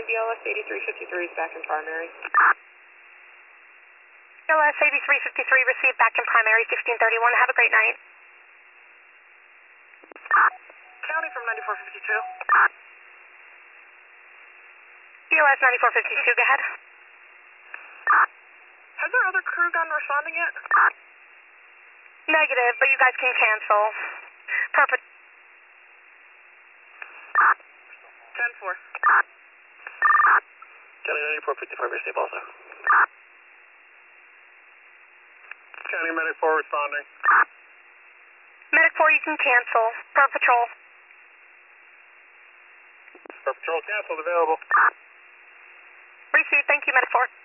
BLS 8353 is back in primary. BLS 8353 received back in primary 1631. Have a great night. County from 9452. BLS 9452, go ahead. Has our other crew gotten responding yet? Negative, but you guys can cancel. Perfect. 10-4. County 9455, receive also. County Medic 4 responding. Medic 4, you can cancel. Per patrol. Per patrol canceled, available. Receive, thank you, Medic 4.